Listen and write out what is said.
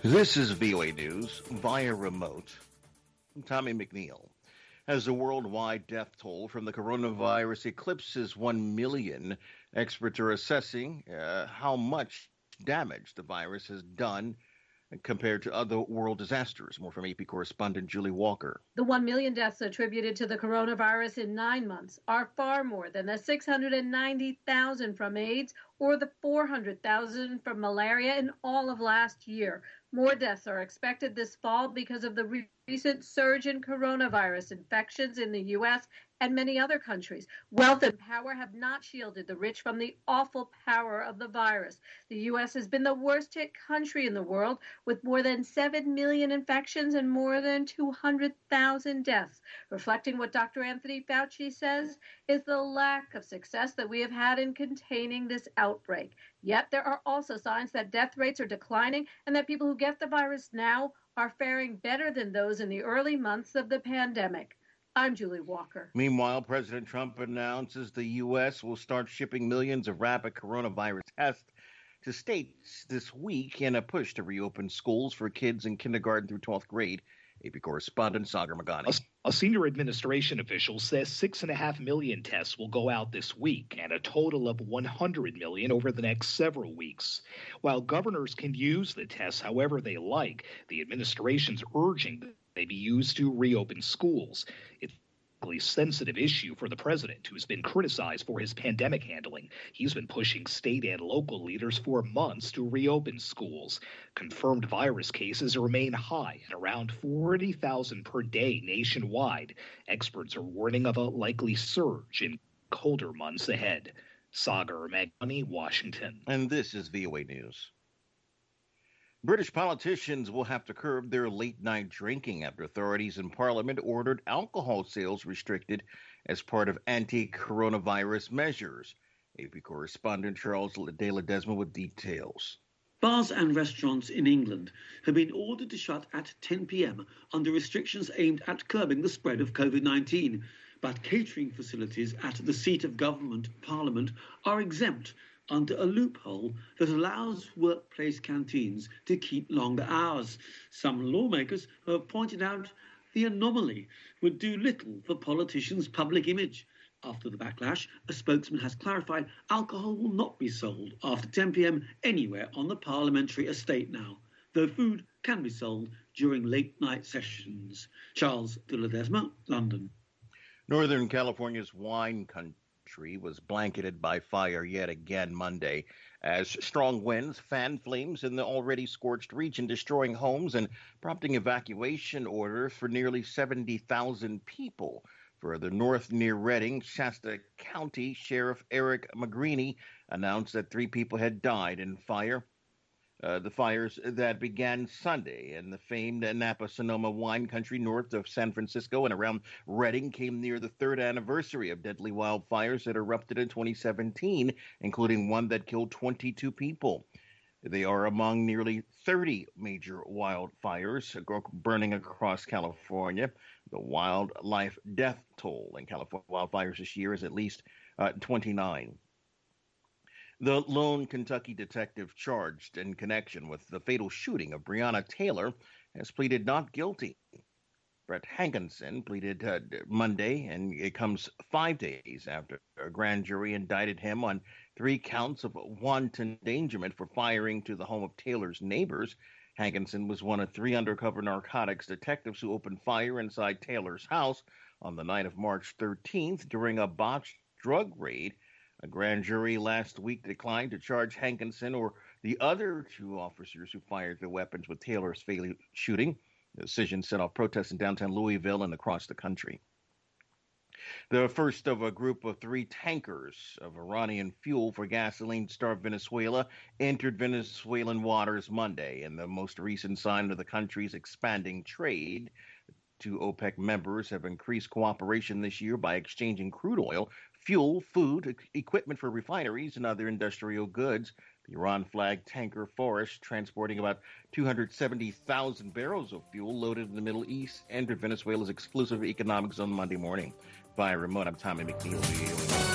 This is VOA News via remote. I'm Tommy McNeil. As the worldwide death toll from the coronavirus eclipses 1 million, experts are assessing how much damage the virus has done compared to other world disasters. More from AP correspondent Julie Walker. The 1 million deaths attributed to the coronavirus in 9 months are far more than the 690,000 from AIDS or the 400,000 from malaria in all of last year. More deaths are expected this fall because of the recent surge in coronavirus infections in the U.S. and many other countries. Wealth and power have not shielded the rich from the awful power of the virus. The U.S. has been the worst hit country in the world, with more than 7 million infections and more than 200,000 deaths. Reflecting what Dr. Anthony Fauci says is the lack of success that we have had in containing this outbreak. Yet there are also signs that death rates are declining and that people who get the virus now are faring better than those in the early months of the pandemic. I'm Julie Walker. Meanwhile, President Trump announces the U.S. will start shipping millions of rapid coronavirus tests to states this week in a push to reopen schools for kids in kindergarten through 12th grade. AP correspondent Sagar Magani. A senior administration official says 6.5 million tests will go out this week and a total of 100 million over the next several weeks. While governors can use the tests however they like, the administration's urging that they be used to reopen schools. It's a sensitive issue for the president, who's been criticized for his pandemic handling. He's been pushing state and local leaders for months to reopen schools. Confirmed virus cases remain high at around 40,000 per day nationwide. Experts are warning of a likely surge in colder months ahead. Sagar Magani, Washington. And this is VOA News. British politicians will have to curb their late-night drinking after authorities in Parliament ordered alcohol sales restricted as part of anti-coronavirus measures. AP correspondent Charles De Ledesma with details. Bars and restaurants in England have been ordered to shut at 10 p.m. under restrictions aimed at curbing the spread of COVID-19. But catering facilities at the seat of government, Parliament, are exempt under a loophole that allows workplace canteens to keep longer hours. Some lawmakers have pointed out the anomaly would do little for politicians' public image. After the backlash, a spokesman has clarified alcohol will not be sold after 10 p.m. anywhere on the parliamentary estate now, though food can be sold during late-night sessions. Charles de Ledesma, London. Northern California's wine country was blanketed by fire yet again Monday as strong winds fanned flames in the already scorched region, destroying homes and prompting evacuation orders for nearly 70,000 people. Further north near Redding, Shasta County Sheriff Eric Magrini announced that 3 people had died in the fires that began Sunday in the famed Napa-Sonoma wine country north of San Francisco and around Redding came near the 3rd anniversary of deadly wildfires that erupted in 2017, including one that killed 22 people. They are among nearly 30 major wildfires burning across California. The wildlife death toll in California wildfires this year is at least 29. The lone Kentucky detective charged in connection with the fatal shooting of Breonna Taylor has pleaded not guilty. Brett Hankinson pleaded Monday, and it comes 5 days after a grand jury indicted him on 3 counts of wanton endangerment for firing to the home of Taylor's neighbors. Hankinson was one of 3 undercover narcotics detectives who opened fire inside Taylor's house on the night of March 13th during a botched drug raid. A grand jury last week declined to charge Hankinson or the other 2 officers who fired the weapons with Taylor's fatal shooting. The decision set off protests in downtown Louisville and across the country. The first of a group of 3 tankers of Iranian fuel for gasoline-starved Venezuela entered Venezuelan waters Monday, in the most recent sign of the country's expanding trade. 2 OPEC members have increased cooperation this year by exchanging crude oil, fuel, food, equipment for refineries, and other industrial goods. The Iran-flagged tanker Forest, transporting about 270,000 barrels of fuel loaded in the Middle East, entered Venezuela's exclusive economic zone Monday morning. Via remote, I'm Tommy McNeil.